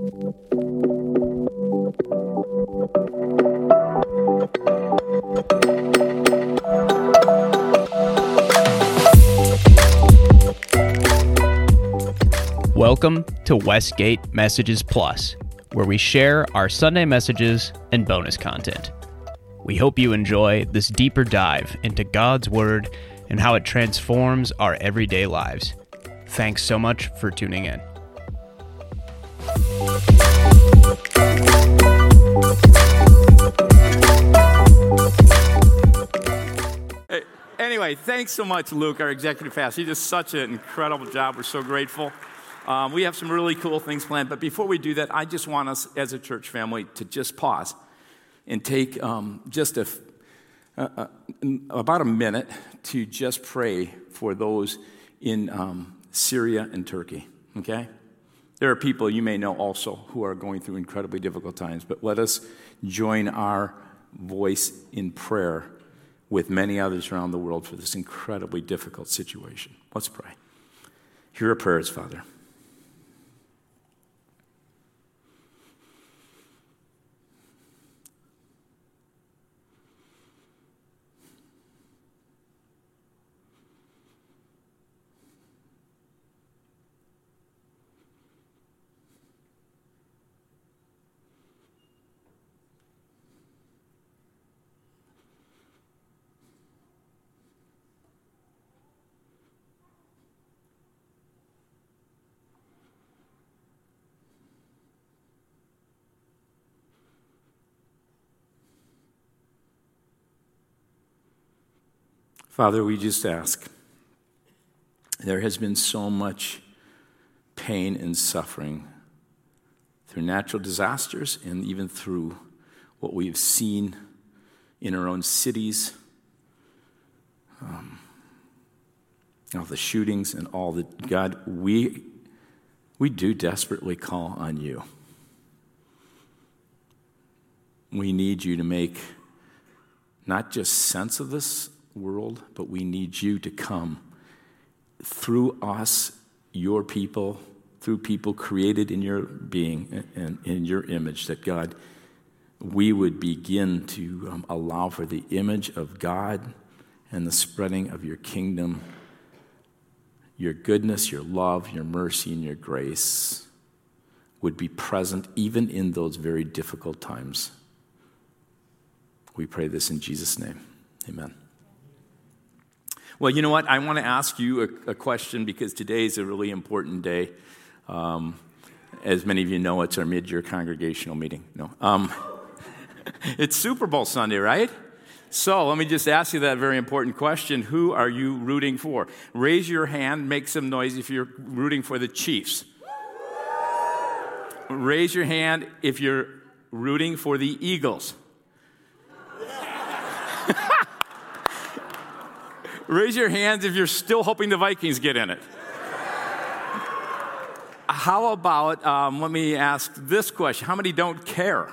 Welcome to Westgate Messages Plus, where we share our Sunday messages and bonus content. We hope you enjoy this deeper dive into God's Word and how it transforms our everyday lives. Thanks so much for tuning in. Anyway, thanks so much, Luke, our executive pastor. You did such an incredible job. We're so grateful. We have some really cool things planned. But before we do that, I just want us as a church family to just pause and take just about a minute to just pray for those in Syria and Turkey, okay? There are people you may know also who are going through incredibly difficult times, but let us join our voice in prayer with many others around the world for this incredibly difficult situation. Let's pray. Hear our prayers, Father. Father, we just ask, there has been so much pain and suffering through natural disasters and even through what we've seen in our own cities, all the shootings and all that. God, we do desperately call on you. We need you to make not just sense of this world, but we need you to come through us, your people, through people created in your being and in your image, that God, we would begin to allow for the image of God and the spreading of your kingdom, your goodness, your love, your mercy, and your grace would be present even in those very difficult times. We pray this in Jesus' name. Amen. Well, you know what? I want to ask you a question because today is a really important day. As many of you know, it's our mid-year congregational meeting. No, it's Super Bowl Sunday, right? So let me just ask you that very important question. Who are you rooting for? Raise your hand, make some noise if you're rooting for the Chiefs. Raise your hand if you're rooting for the Eagles. Raise your hands if you're still hoping the Vikings get in it. How about, let me ask this question. How many don't care?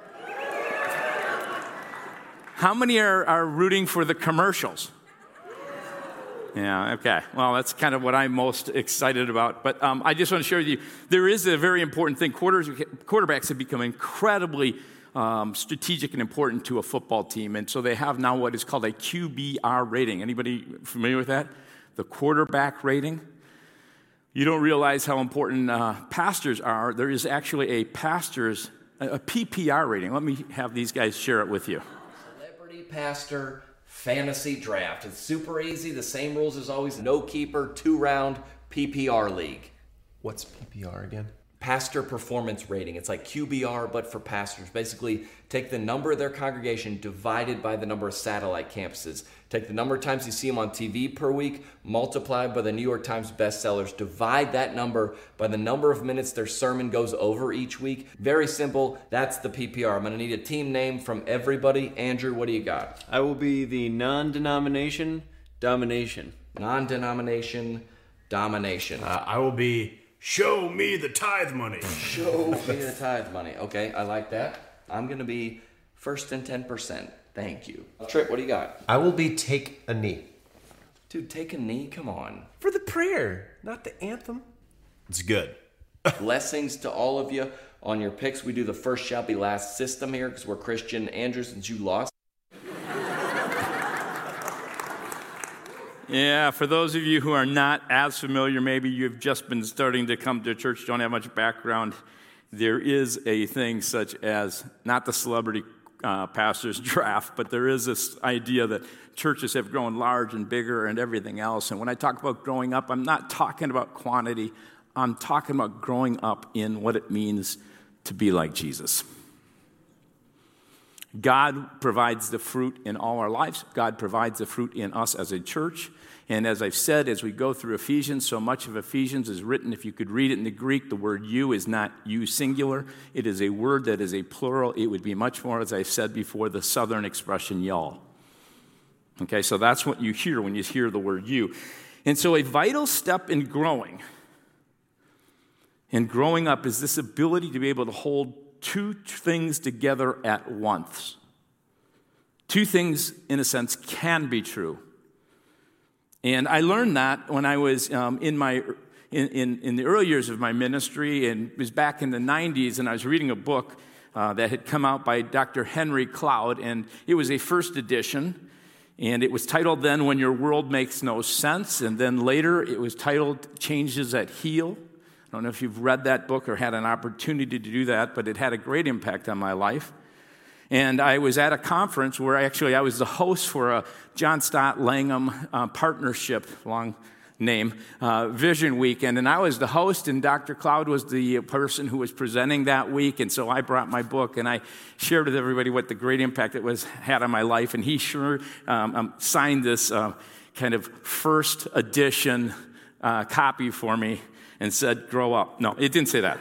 How many are rooting for the commercials? Yeah, okay. Well, that's kind of what I'm most excited about. But I just want to share with you, there is a very important thing. Quarterbacks have become incredibly strategic and important to a football team. And so they have now what is called a QBR rating. Anybody familiar with that? The quarterback rating. You don't realize how important pastors are. There is actually a PPR rating. Let me have these guys share it with you. Celebrity Pastor Fantasy Draft. It's super easy. The same rules as always. No keeper, 2-round PPR league. What's PPR again? Pastor performance rating. It's like QBR, but for pastors. Basically, take the number of their congregation divided by the number of satellite campuses. Take the number of times you see them on TV per week, multiply by the New York Times bestsellers, divide that number by the number of minutes their sermon goes over each week. Very simple. That's the PPR. I'm going to need a team name from everybody. Andrew, what do you got? I will be the non-denomination domination. Non-denomination domination. I will be show me the tithe money. Show me the tithe money. Okay, I like that. I'm going to be first and 10%. Thank you. Trip, what do you got? I will be take a knee. Dude, take a knee? Come on. For the prayer, not the anthem. It's good. Blessings to all of you. on your picks. We do the first shall be last system here because we're Christian. Andrew, since you lost. Yeah, for those of you who are not as familiar, maybe you've just been starting to come to church, don't have much background, there is a thing such as, not the celebrity pastor's draft, but there is this idea that churches have grown large and bigger and everything else. And when I talk about growing up, I'm not talking about quantity. I'm talking about growing up in what it means to be like Jesus. God provides the fruit in all our lives. God provides the fruit in us as a church. And as I've said, as we go through Ephesians, so much of Ephesians is written, if you could read it in the Greek, the word you is not you singular. It is a word that is a plural. It would be much more, as I've said before, the southern expression y'all. Okay, so that's what you hear when you hear the word you. And so a vital step in growing up is this ability to be able to hold two things together at once. Two things, in a sense, can be true. And I learned that when I was in the early years of my ministry, and it was back in the 90s, and I was reading a book that had come out by Dr. Henry Cloud, and it was a first edition, and it was titled then, When Your World Makes No Sense, and then later it was titled Changes That Heal. I don't know if you've read that book or had an opportunity to do that, but it had a great impact on my life. And I was at a conference where I was the host for a John Stott Langham partnership, long name, Vision Weekend. And I was the host, and Dr. Cloud was the person who was presenting that week. And so I brought my book, and I shared with everybody what the great impact it had on my life. And he sure signed this kind of first edition copy for me and said, grow up. No, it didn't say that.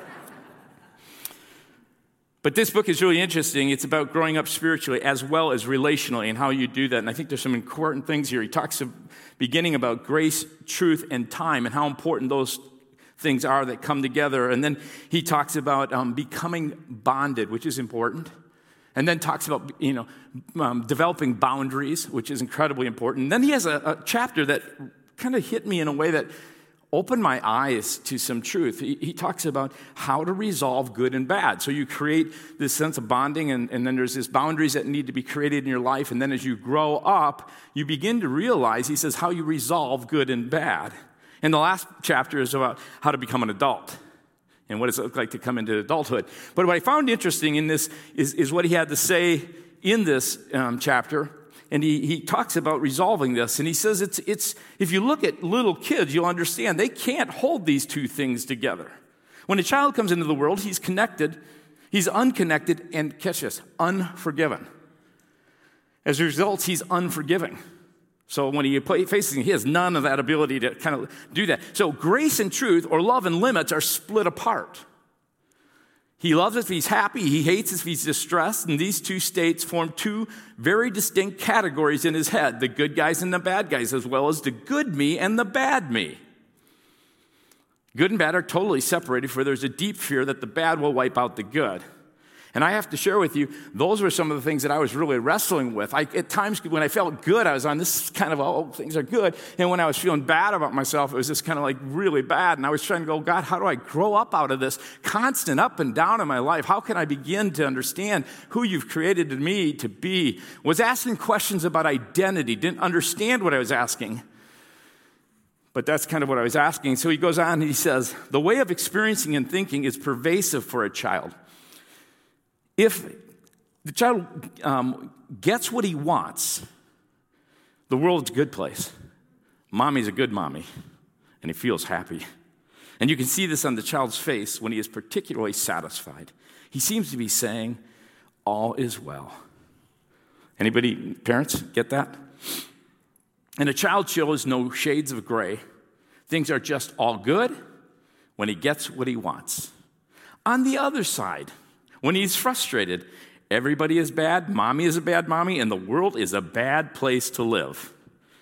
But this book is really interesting. It's about growing up spiritually as well as relationally and how you do that. And I think there's some important things here. He talks beginning about grace, truth, and time and how important those things are that come together. And then he talks about becoming bonded, which is important. And then talks about, developing boundaries, which is incredibly important. And then he has a chapter that kind of hit me in a way that opened my eyes to some truth. He talks about how to resolve good and bad. So you create this sense of bonding, and then there's these boundaries that need to be created in your life. And then as you grow up, you begin to realize, he says, how you resolve good and bad. And the last chapter is about how to become an adult and what does it look like to come into adulthood. But what I found interesting in this is what he had to say in this chapter. And he talks about resolving this, and he says it's if you look at little kids, you'll understand they can't hold these two things together. When a child comes into the world, he's connected, he's unconnected, and catch this, unforgiven. As a result, he's unforgiving. So when he faces it, he has none of that ability to kind of do that. So grace and truth, or love and limits, are split apart. He loves us if he's happy. He hates us if he's distressed. And these two states form two very distinct categories in his head, the good guys and the bad guys, as well as the good me and the bad me. Good and bad are totally separated, for there's a deep fear that the bad will wipe out the good. And I have to share with you, those were some of the things that I was really wrestling with. At times when I felt good, I was on this kind of, things are good. And when I was feeling bad about myself, it was just kind of like really bad. And I was trying to go, God, how do I grow up out of this constant up and down in my life? How can I begin to understand who you've created me to be? Was asking questions about identity, didn't understand what I was asking. But that's kind of what I was asking. So he goes on and he says, the way of experiencing and thinking is pervasive for a child. If the child gets what he wants, the world's a good place. Mommy's a good mommy, and he feels happy. And you can see this on the child's face when he is particularly satisfied. He seems to be saying, all is well. Anybody, parents, get that? And a child shows no shades of gray. Things are just all good when he gets what he wants. On the other side, when he's frustrated, everybody is bad, mommy is a bad mommy, and the world is a bad place to live.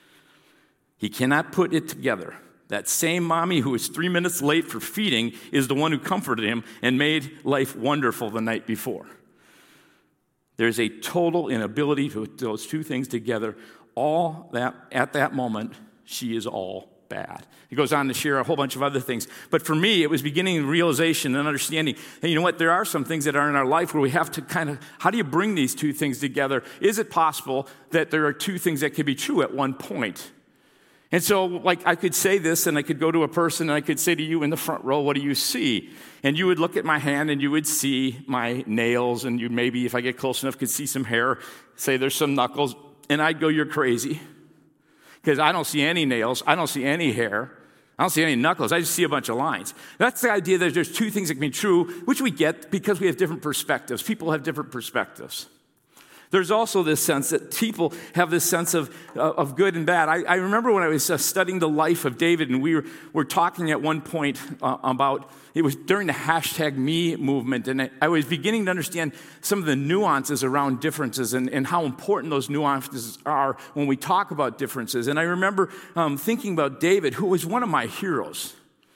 He cannot put it together. That same mommy who was 3 minutes late for feeding is the one who comforted him and made life wonderful the night before. There's a total inability to put those two things together. All that at that moment, she is all bad. He goes on to share a whole bunch of other things. But for me, it was beginning realization and understanding, hey, you know what, there are some things that are in our life where we have to kind of, how do you bring these two things together? Is it possible that there are two things that could be true at one point? And so, like, I could say this, and I could go to a person, and I could say to you in the front row, what do you see? And you would look at my hand, and you would see my nails, and you maybe, if I get close enough, could see some hair, say there's some knuckles, and I'd go, you're crazy. Because I don't see any nails, I don't see any hair, I don't see any knuckles, I just see a bunch of lines. That's the idea that there's two things that can be true, which we get because we have different perspectives. People have different perspectives. There's also this sense that people have this sense of good and bad. I remember when I was studying the life of David, and we were talking at one point about, it was during the #me movement, and I was beginning to understand some of the nuances around differences and how important those nuances are when we talk about differences. And I remember thinking about David, who was one of my heroes.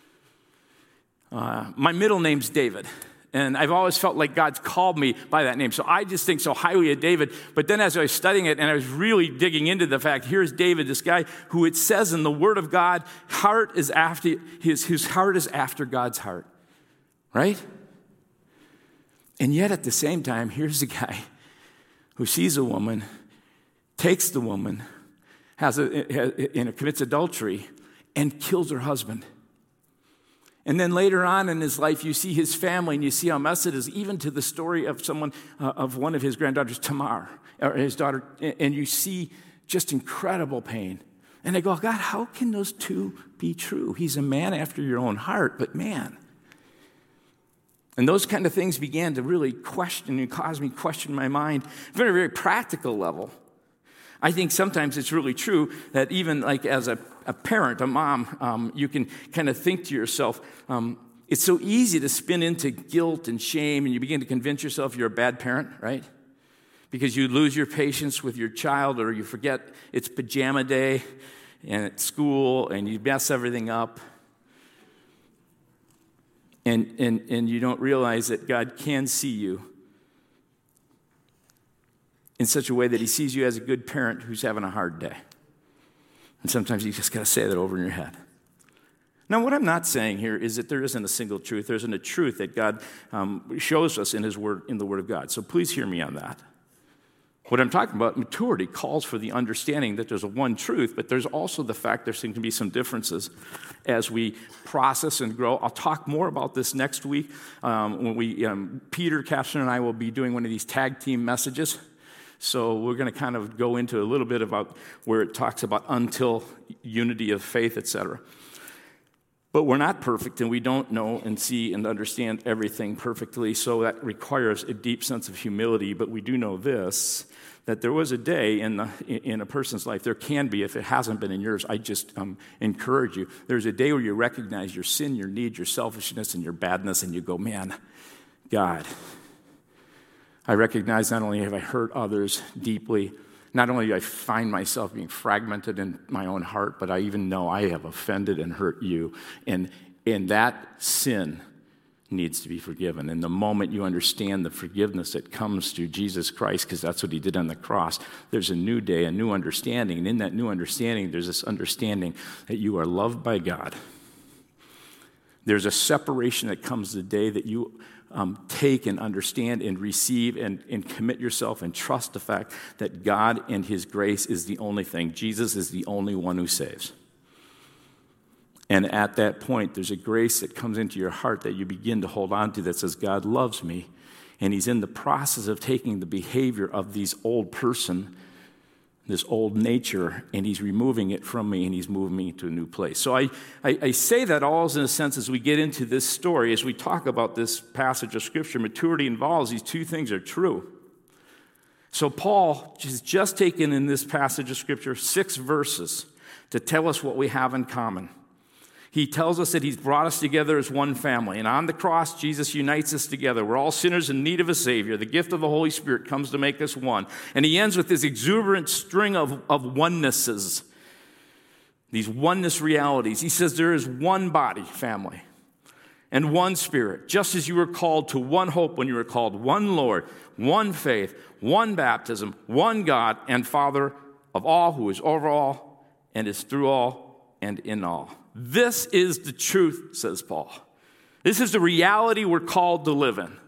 My middle name's David. And I've always felt like God's called me by that name. So I just think so highly of David. But then as I was studying it and I was really digging into the fact, here's David, this guy who it says in the Word of God, his heart is after God's heart. Right? And yet at the same time, here's a guy who sees a woman, takes the woman, commits adultery, and kills her husband. And then later on in his life, you see his family, and you see how messed it is, even to the story of of one of his granddaughters, Tamar, or his daughter, and you see just incredible pain. And I go, God, how can those two be true? He's a man after your own heart, but man. And those kind of things began to really question and cause me to question my mind, very, very practical level. I think sometimes it's really true that even like as a parent, a mom, you can kind of think to yourself, it's so easy to spin into guilt and shame, and you begin to convince yourself you're a bad parent, right? Because you lose your patience with your child, or you forget it's pajama day and at school, and you mess everything up. And you don't realize that God can see you in such a way that he sees you as a good parent who's having a hard day. And sometimes you just got to say that over in your head. Now, what I'm not saying here is that there isn't a single truth. There isn't a truth that God shows us in his word, in the Word of God. So please hear me on that. What I'm talking about, maturity, calls for the understanding that there's a one truth, but there's also the fact there seem to be some differences as we process and grow. I'll talk more about this next week when Peter Kapson and I will be doing one of these tag team messages. So we're going to kind of go into a little bit about where it talks about until unity of faith, etc. But we're not perfect, and we don't know and see and understand everything perfectly, so that requires a deep sense of humility. But we do know this, that there was a day in a person's life, there can be, if it hasn't been in yours, I just encourage you. There's a day where you recognize your sin, your need, your selfishness, and your badness, and you go, man, God, I recognize not only have I hurt others deeply, not only do I find myself being fragmented in my own heart, but I even know I have offended and hurt you. And that sin needs to be forgiven. And the moment you understand the forgiveness that comes through Jesus Christ, because that's what he did on the cross, there's a new day, a new understanding. And in that new understanding, there's this understanding that you are loved by God. There's a separation that comes the day that you take and understand and receive and commit yourself and trust the fact that God and his grace is the only thing. Jesus is the only one who saves. And at that point, there's a grace that comes into your heart that you begin to hold on to that says, God loves me, and he's in the process of taking the behavior of this old person, this old nature, and he's removing it from me, and he's moving me to a new place. So I say that all in a sense as we get into this story, as we talk about this passage of Scripture, maturity involves these two things are true. So Paul has just taken in this passage of Scripture 6 verses to tell us what we have in common. He tells us that he's brought us together as one family. And on the cross, Jesus unites us together. We're all sinners in need of a Savior. The gift of the Holy Spirit comes to make us one. And he ends with this exuberant string of onenesses, these oneness realities. He says there is one body, family, and one Spirit, just as you were called to one hope when you were called, one Lord, one faith, one baptism, one God and Father of all, who is over all and is through all and in all. This is the truth, says Paul. This is the reality we're called to live in.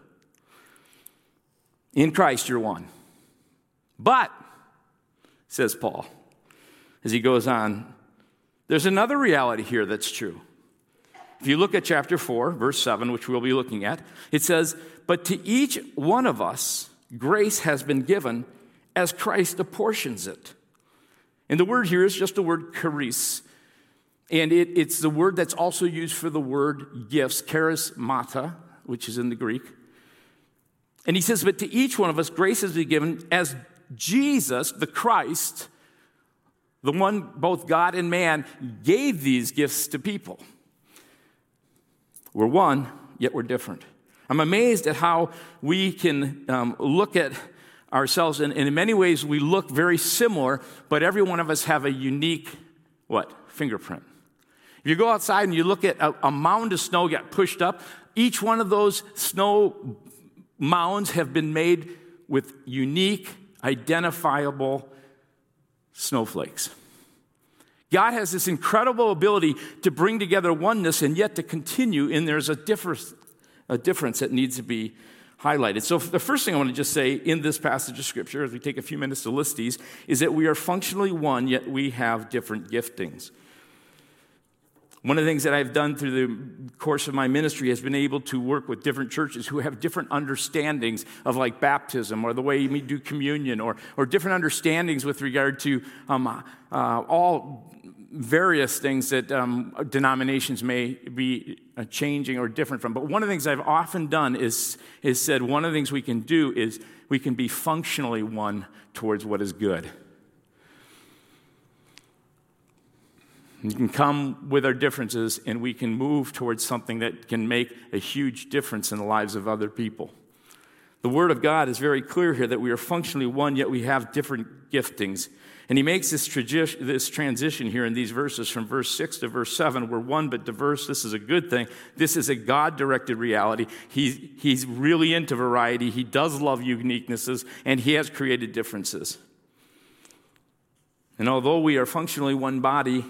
In Christ, you're one. But, says Paul, as he goes on, there's another reality here that's true. If you look at chapter 4, verse 7, which we'll be looking at, it says, "But to each one of us, grace has been given as Christ apportions it." And the word here is just the word charis. And it's the word that's also used for the word gifts, charismata, which is in the Greek. And he says, "But to each one of us, grace has been given as Jesus, the Christ, the one, both God and man, gave these gifts to people." We're one, yet we're different. I'm amazed at how we can look at ourselves, and in many ways we look very similar, but every one of us have a unique, fingerprint. If you go outside and you look at a mound of snow get pushed up, each one of those snow mounds have been made with unique, identifiable snowflakes. God has this incredible ability to bring together oneness and yet to continue, and there's a difference that needs to be highlighted. So the first thing I want to just say in this passage of Scripture, as we take a few minutes to list these, is that we are functionally one, yet we have different giftings. One of the things that I've done through the course of my ministry has been able to work with different churches who have different understandings of like baptism or the way we do communion or different understandings with regard to all various things that denominations may be changing or different from. But one of the things I've often done is said one of the things we can do is we can be functionally one towards what is good. You can come with our differences, and we can move towards something that can make a huge difference in the lives of other people. The Word of God is very clear here that we are functionally one, yet we have different giftings. And he makes this transition here in these verses from verse 6 to verse 7. We're one but diverse. This is a good thing. This is a God-directed reality. He's really into variety. He does love uniquenesses, and he has created differences. And although we are functionally one body,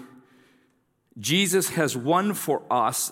Jesus has won for us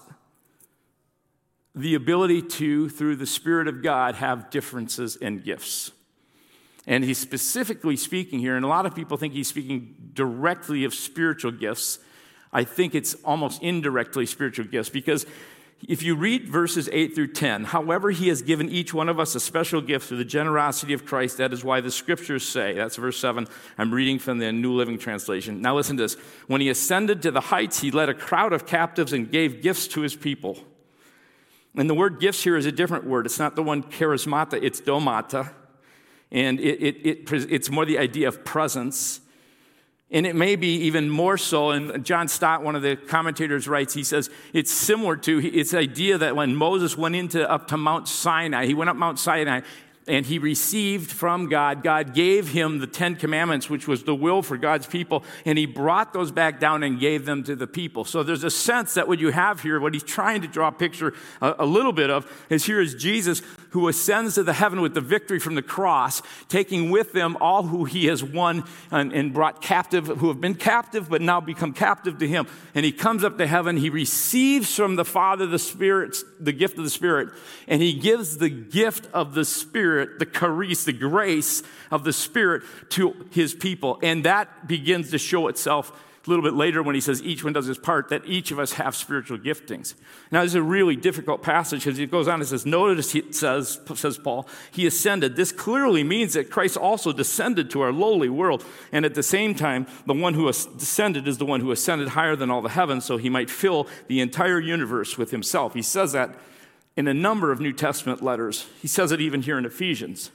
the ability to, through the Spirit of God, have differences and gifts. And he's specifically speaking here, and a lot of people think he's speaking directly of spiritual gifts. I think it's almost indirectly spiritual gifts, because if you read verses 8 through 10, however, he has given each one of us a special gift through the generosity of Christ. That is why the scriptures say, that's verse 7, I'm reading from the New Living Translation. Now listen to this. When he ascended to the heights, he led a crowd of captives and gave gifts to his people. And the word gifts here is a different word. It's not the one charismata, it's domata. And it's more the idea of presence. And it may be even more so, and John Stott, one of the commentators, writes, he says, it's similar to, it's the idea that when Moses went up to Mount Sinai, he went up Mount Sinai, and he received from God. God gave him the 10 Commandments, which was the will for God's people, and he brought those back down and gave them to the people. So there's a sense that what you have here, what he's trying to draw a picture a little bit of, is here is Jesus who ascends to the heaven with the victory from the cross, taking with them all who he has won and brought captive, who have been captive but now become captive to him. And he comes up to heaven, he receives from the Father the Spirit, the gift of the Spirit, and he gives the gift of the Spirit, the charis, the grace of the Spirit to his people. And that begins to show itself a little bit later when he says each one does his part, that each of us have spiritual giftings. Now, this is a really difficult passage because it goes on and says, notice it says Paul, he ascended. This clearly means that Christ also descended to our lowly world. And at the same time, the one who descended is the one who ascended higher than all the heavens so he might fill the entire universe with himself. He says that in a number of New Testament letters. He says it even here in Ephesians.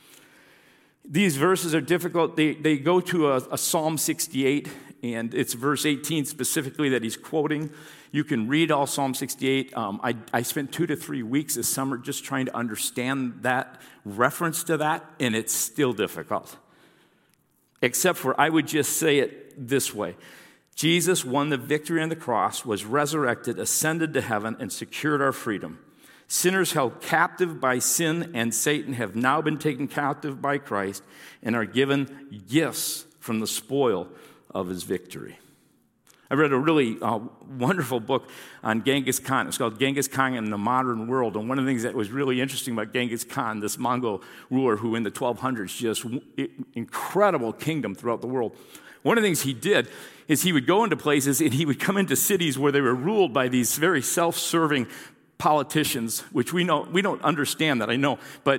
These verses are difficult. They go to a Psalm 68, and it's verse 18 specifically that he's quoting. You can read all Psalm 68. I spent 2 to 3 weeks this summer just trying to understand that reference to that, and it's still difficult. Except for, I would just say it this way. Jesus won the victory on the cross, was resurrected, ascended to heaven, and secured our freedom. Sinners held captive by sin and Satan have now been taken captive by Christ and are given gifts from the spoil of his victory. I read a really wonderful book on Genghis Khan. It's called Genghis Khan in the Modern World. And one of the things that was really interesting about Genghis Khan, this Mongol ruler who in the 1200s just incredible kingdom throughout the world. One of the things he did is he would go into places and he would come into cities where they were ruled by these very self-serving politicians, which we don't understand that, I know, but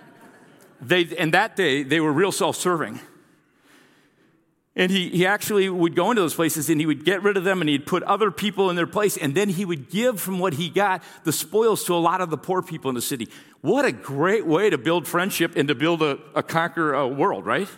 in that day they were real self-serving. And he actually would go into those places and he would get rid of them and he'd put other people in their place, and then he would give from what he got, the spoils, to a lot of the poor people in the city. What a great way to build friendship and to build conquer a world, right?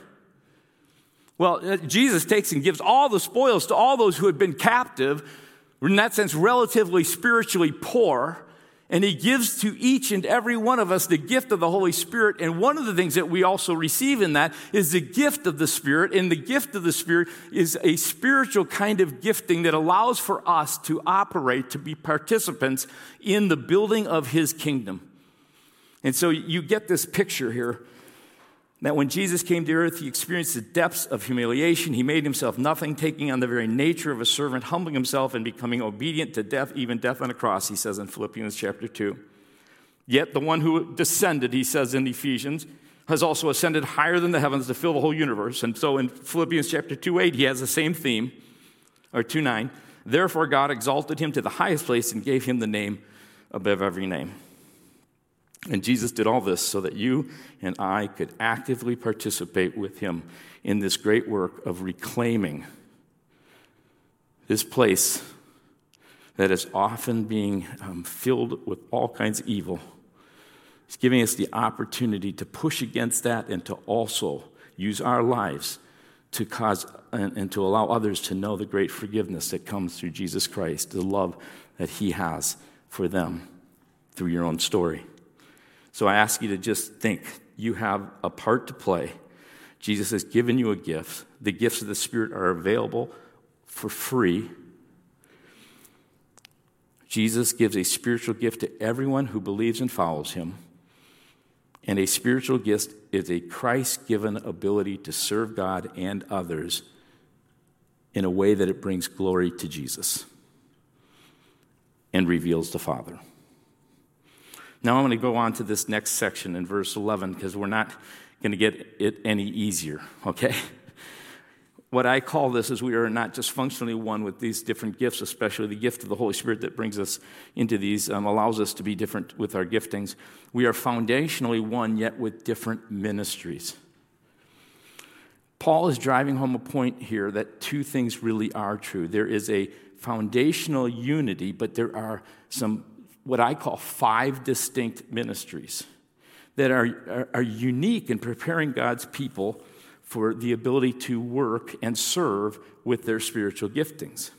Well, Jesus takes and gives all the spoils to all those who had been captive, in that sense, relatively spiritually poor, and he gives to each and every one of us the gift of the Holy Spirit. And one of the things that we also receive in that is the gift of the Spirit. And the gift of the Spirit is a spiritual kind of gifting that allows for us to operate, to be participants in the building of his kingdom. And so you get this picture here that when Jesus came to earth, he experienced the depths of humiliation. He made himself nothing, taking on the very nature of a servant, humbling himself and becoming obedient to death, even death on a cross, he says in Philippians chapter 2. Yet the one who descended, he says in Ephesians, has also ascended higher than the heavens to fill the whole universe. And so in Philippians chapter 2:8, he has the same theme, or 2:9. Therefore God exalted him to the highest place and gave him the name above every name. And Jesus did all this so that you and I could actively participate with him in this great work of reclaiming this place that is often being filled with all kinds of evil. He's giving us the opportunity to push against that and to also use our lives to cause and to allow others to know the great forgiveness that comes through Jesus Christ, the love that he has for them through your own story. So I ask you to just think, you have a part to play. Jesus has given you a gift. The gifts of the Spirit are available for free. Jesus gives a spiritual gift to everyone who believes and follows him. And a spiritual gift is a Christ-given ability to serve God and others in a way that it brings glory to Jesus and reveals the Father. Now I'm going to go on to this next section in verse 11 because we're not going to get it any easier, okay? What I call this is we are not just functionally one with these different gifts, especially the gift of the Holy Spirit that brings us into these, allows us to be different with our giftings. We are foundationally one, yet with different ministries. Paul is driving home a point here that two things really are true. There is a foundational unity, but there are some what I call 5 distinct ministries that are unique in preparing God's people for the ability to work and serve with their spiritual giftings.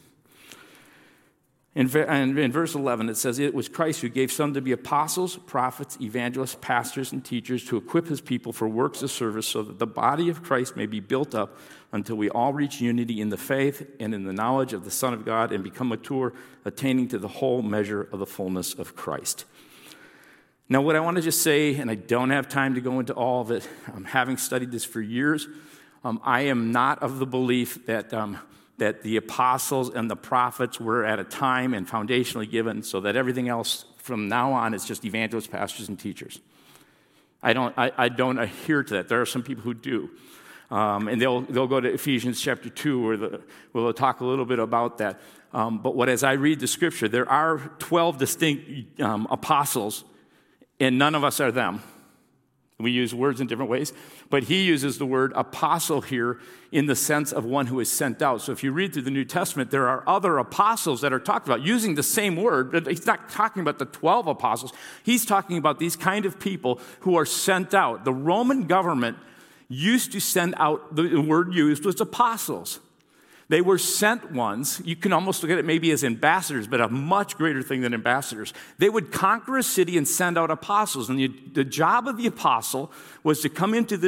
In verse 11, it says, "It was Christ who gave some to be apostles, prophets, evangelists, pastors, and teachers to equip his people for works of service so that the body of Christ may be built up until we all reach unity in the faith and in the knowledge of the Son of God and become mature, attaining to the whole measure of the fullness of Christ." Now, what I want to just say, and I don't have time to go into all of it, having studied this for years, I am not of the belief that the apostles and the prophets were at a time and foundationally given so that everything else from now on is just evangelists, pastors, and teachers. I don't adhere to that. There are some people who do. And they'll go to Ephesians chapter 2 where they'll talk a little bit about that. But as I read the scripture, there are 12 distinct apostles, and none of us are them. We use words in different ways, but he uses the word apostle here in the sense of one who is sent out. So if you read through the New Testament, there are other apostles that are talked about using the same word, but he's not talking about the 12 apostles. He's talking about these kind of people who are sent out. The Roman government used to send out, the word used was apostles. They were sent ones. You can almost look at it maybe as ambassadors, but a much greater thing than ambassadors. They would conquer a city and send out apostles. And the job of the apostle was to come into this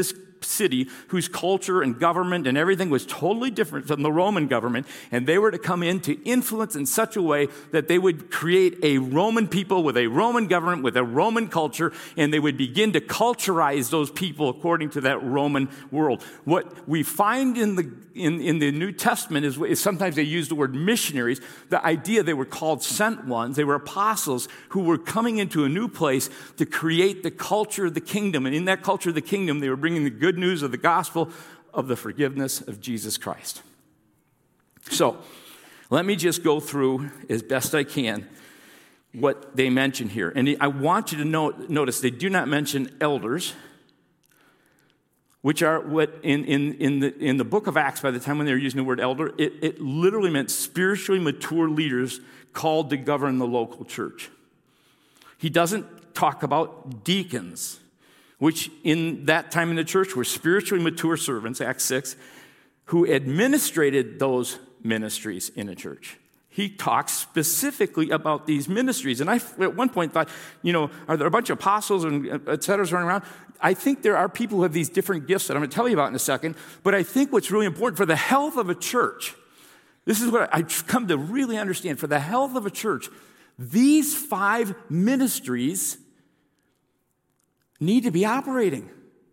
city whose culture and government and everything was totally different from the Roman government, and they were to come in to influence in such a way that they would create a Roman people with a Roman government, with a Roman culture, and they would begin to culturize those people according to that Roman world. What we find in the New Testament is sometimes they use the word missionaries. The idea they were called sent ones. They were apostles who were coming into a new place to create the culture of the kingdom. And in that culture of the kingdom, they were bringing the good news of the gospel of the forgiveness of Jesus Christ. So, let me just go through as best I can what they mention here. And I want you to notice they do not mention elders, which are what in the book of Acts, by the time when they were using the word elder, it literally meant spiritually mature leaders called to govern the local church. He doesn't talk about deacons, which in that time in the church were spiritually mature servants, Acts 6, who administrated those ministries in a church. He talks specifically about these ministries. And I, at one point, thought, are there a bunch of apostles and et cetera running around? I think there are people who have these different gifts that I'm going to tell you about in a second. But I think what's really important for the health of a church, this is what I've come to really understand. For the health of a church, these 5 ministries need to be operating.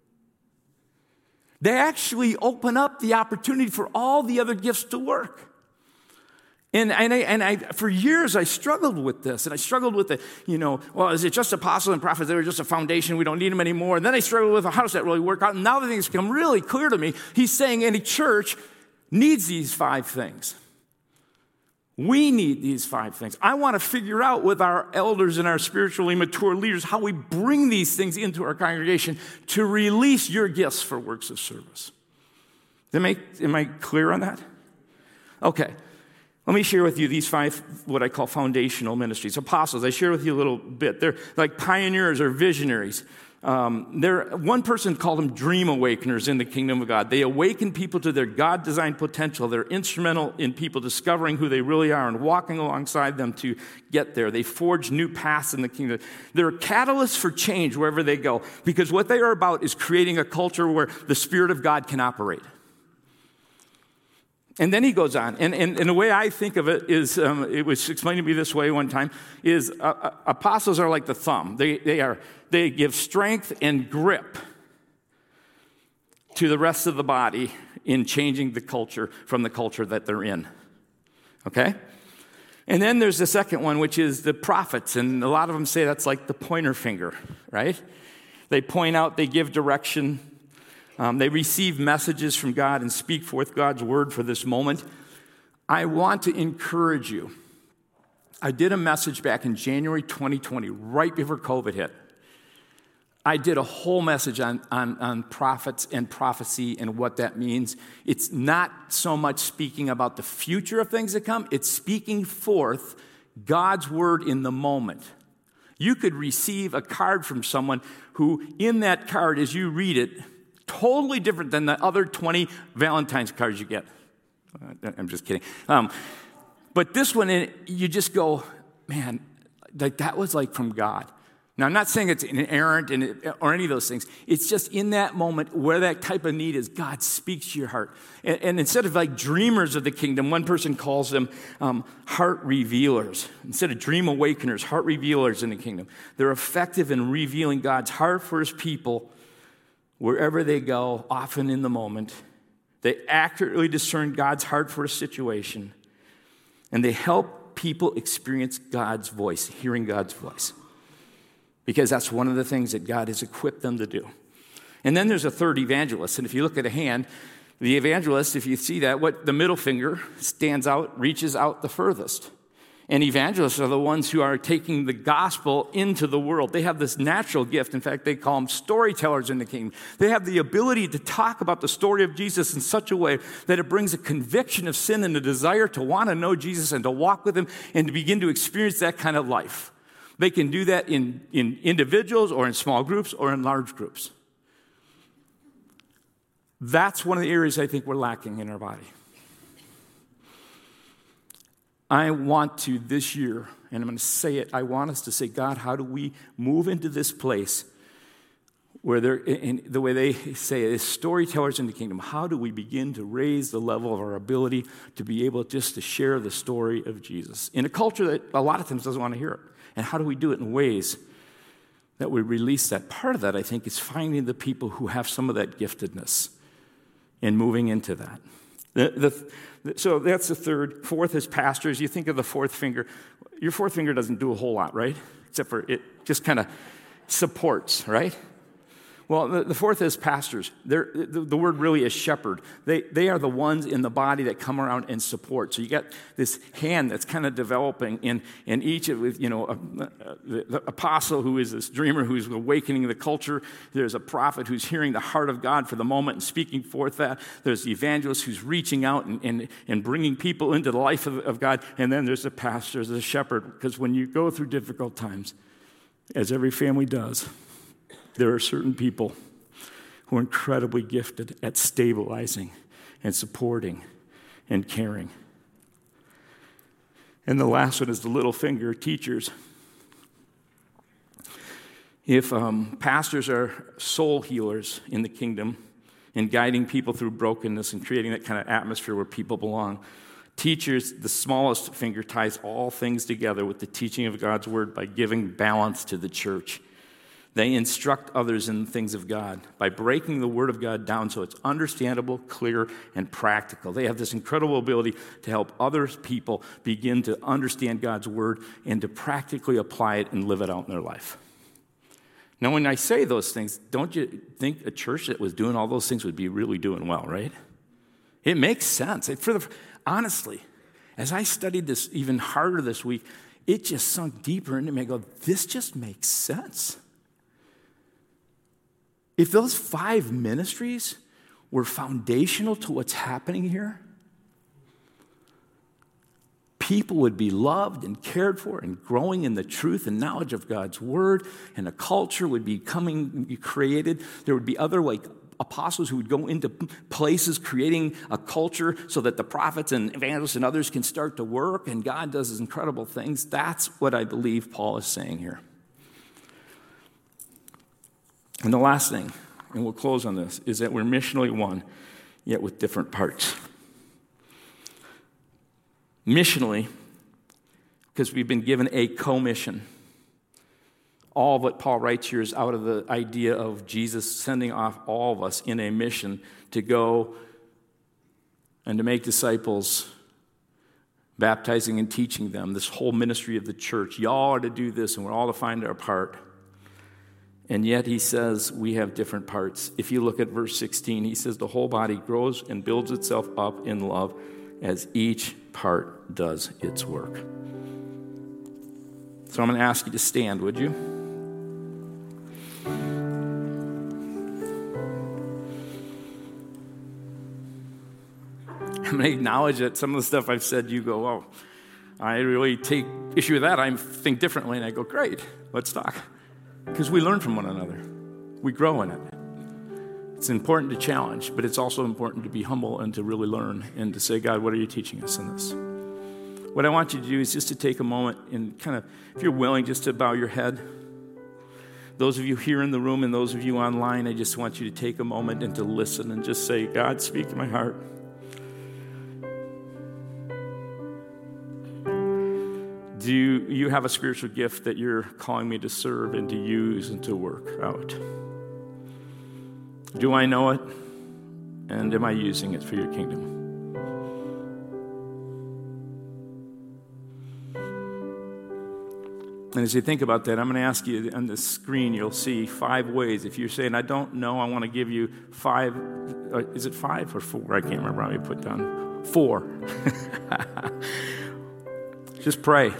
They actually open up the opportunity for all the other gifts to work. And I for years, I struggled with this. And I struggled with is it just apostles and prophets? They were just a foundation. We don't need them anymore. And then I struggled with, how does that really work out? And now the things become really clear to me. He's saying any church needs these 5 things. We need these 5 things. I want to figure out with our elders and our spiritually mature leaders how we bring these things into our congregation to release your gifts for works of service. Am I clear on that? Okay. Let me share with you these 5, what I call foundational ministries. Apostles, I share with you a little bit. They're like pioneers or visionaries. One person called them dream awakeners in the kingdom of God. They awaken people to their God-designed potential. They're instrumental in people discovering who they really are and walking alongside them to get there. They forge new paths in the kingdom. They're catalysts for change wherever they go, because what they are about is creating a culture where the Spirit of God can operate. And then he goes on, and the way I think of it is, it was explained to me this way one time, is apostles are like the thumb. They give strength and grip to the rest of the body in changing the culture from the culture that they're in. Okay? And then there's the second one, which is the prophets, and a lot of them say that's like the pointer finger, right? They point out, they give direction. They receive messages from God and speak forth God's word for this moment. I want to encourage you. I did a message back in January 2020, right before COVID hit. I did a whole message on prophets and prophecy and what that means. It's not so much speaking about the future of things to come. It's speaking forth God's word in the moment. You could receive a card from someone who, in that card, as you read it, totally different than the other 20 Valentine's cards you get. I'm just kidding. But this one, you just go, man, like that was like from God. Now, I'm not saying it's inerrant or any of those things. It's just in that moment where that type of need is, God speaks to your heart. And instead of like dreamers of the kingdom, one person calls them heart revealers. Instead of dream awakeners, heart revealers in the kingdom. They're effective in revealing God's heart for his people wherever they go, often in the moment. They accurately discern God's heart for a situation, and they help people experience God's voice, hearing God's voice, because that's one of the things that God has equipped them to do. And then there's a third evangelist, and if you look at a hand, the evangelist, if you see that, what the middle finger stands out, reaches out the furthest. And evangelists are the ones who are taking the gospel into the world. They have this natural gift. In fact, they call them storytellers in the kingdom. They have the ability to talk about the story of Jesus in such a way that it brings a conviction of sin and a desire to want to know Jesus and to walk with him and to begin to experience that kind of life. They can do that in individuals or in small groups or in large groups. That's one of the areas I think we're lacking in our body. I want to, this year, and I'm going to say it, I want us to say, God, how do we move into this place where they're, in the way they say it is storytellers in the kingdom. How do we begin to raise the level of our ability to be able just to share the story of Jesus in a culture that a lot of times doesn't want to hear it? And how do we do it in ways that we release that? Part of that, I think, is finding the people who have some of that giftedness and moving into that. So that's the third. Fourth is pastors. You think of the fourth finger. Your fourth finger doesn't do a whole lot, right? Except for it just kind of supports, right? Well, the fourth is pastors. The word really is shepherd. They are the ones in the body that come around and support. So you got this hand that's kind of developing in each of, the apostle who is this dreamer who's awakening the culture. There's a prophet who's hearing the heart of God for the moment and speaking forth that. There's the evangelist who's reaching out and bringing people into the life of God. And then there's the pastor, the shepherd. Because when you go through difficult times, as every family does, there are certain people who are incredibly gifted at stabilizing and supporting and caring. And the last one is the little finger, teachers. If pastors are soul healers in the kingdom and guiding people through brokenness and creating that kind of atmosphere where people belong, teachers, the smallest finger, ties all things together with the teaching of God's word by giving balance to the church. They instruct others in the things of God by breaking the Word of God down so it's understandable, clear, and practical. They have this incredible ability to help other people begin to understand God's Word and to practically apply it and live it out in their life. Now, when I say those things, don't you think a church that was doing all those things would be really doing well, right? It makes sense. Honestly, as I studied this even harder this week, it just sunk deeper into me. I go, this just makes sense. If those 5 ministries were foundational to what's happening here, people would be loved and cared for and growing in the truth and knowledge of God's word, and a culture would be created. There would be other apostles who would go into places creating a culture so that the prophets and evangelists and others can start to work, and God does his incredible things. That's what I believe Paul is saying here. And the last thing, and we'll close on this, is that we're missionally one, yet with different parts. Missionally, because we've been given a commission. All of what Paul writes here is out of the idea of Jesus sending off all of us in a mission to go and to make disciples, baptizing and teaching them, this whole ministry of the church. Y'all are to do this, and we're all to find our part. And yet he says we have different parts. If you look at verse 16, he says the whole body grows and builds itself up in love as each part does its work. So I'm going to ask you to stand, would you? I'm going to acknowledge that some of the stuff I've said, you go, oh, I really take issue with that. I think differently. And I go, great, let's talk. Because we learn from one another. We grow in it. It's important to challenge, but it's also important to be humble and to really learn and to say, God, what are you teaching us in this? What I want you to do is just to take a moment and kind of, if you're willing, just to bow your head. Those of you here in the room and those of you online, I just want you to take a moment and to listen and just say, God, speak to my heart. Do you have a spiritual gift that you're calling me to serve and to use and to work out? Do I know it? And am I using it for your kingdom? And as you think about that, I'm going to ask you on the screen, you'll see 5 ways. If you're saying, I don't know, I want to give you 5. Is it 5 or 4? I can't remember how you put down. 4. Just pray.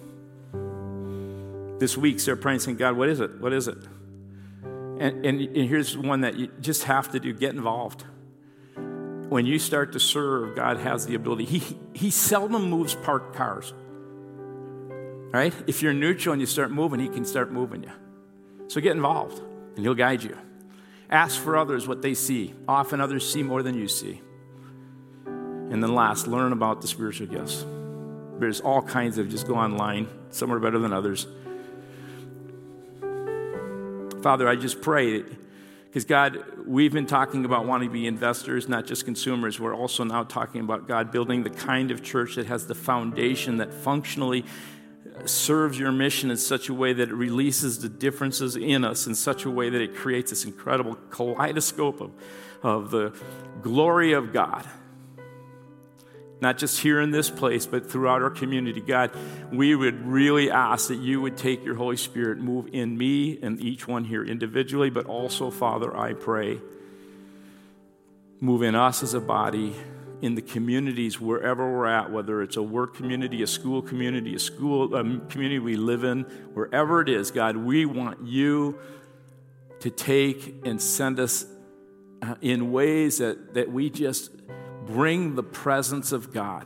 This week, start praying, saying, God, what is it? What is it? And here's one that you just have to do. Get involved. When you start to serve, God has the ability. He seldom moves parked cars. Right? If you're neutral and you start moving, he can start moving you. So get involved, and he'll guide you. Ask for others what they see. Often others see more than you see. And then last, learn about the spiritual gifts. There's all kinds of, just go online. Some are better than others. Father, I just pray Because God, we've been talking about wanting to be investors, not just consumers. We're also now talking about God building the kind of church that has the foundation that functionally serves your mission in such a way that it releases the differences in us in such a way that it creates this incredible kaleidoscope of the glory of God. Not just here in this place, but throughout our community. God, we would really ask that you would take your Holy Spirit, move in me and each one here individually, but also, Father, I pray, move in us as a body, in the communities wherever we're at, whether it's a work community, a community we live in, wherever it is, God, we want you to take and send us in ways that we just bring the presence of God.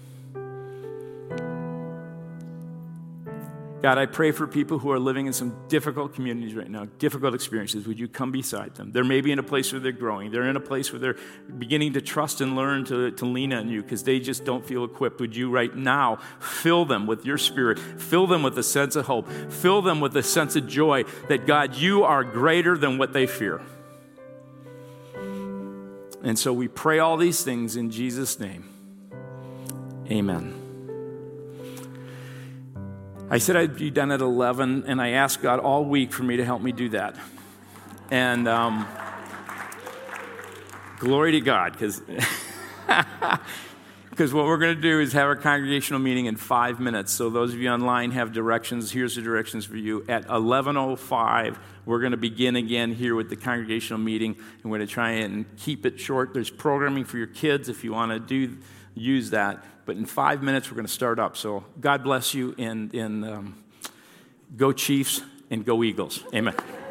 God, I pray for people who are living in some difficult communities right now, difficult experiences. Would you come beside them? They're maybe in a place where they're growing. They're in a place where they're beginning to trust and learn to lean on you because they just don't feel equipped. Would you right now fill them with your Spirit? Fill them with a sense of hope. Fill them with a sense of joy that, God, you are greater than what they fear. And so we pray all these things in Jesus' name. Amen. I said I'd be done at 11, and I asked God all week for me to help me do that. And glory to God, because what we're going to do is have our congregational meeting in 5 minutes. So those of you online have directions. Here's the directions for you. At 11:05, we're going to begin again here with the congregational meeting, and we're going to try and keep it short. There's programming for your kids if you want to use that. But in 5 minutes, we're going to start up. So God bless you, and go Chiefs and go Eagles. Amen.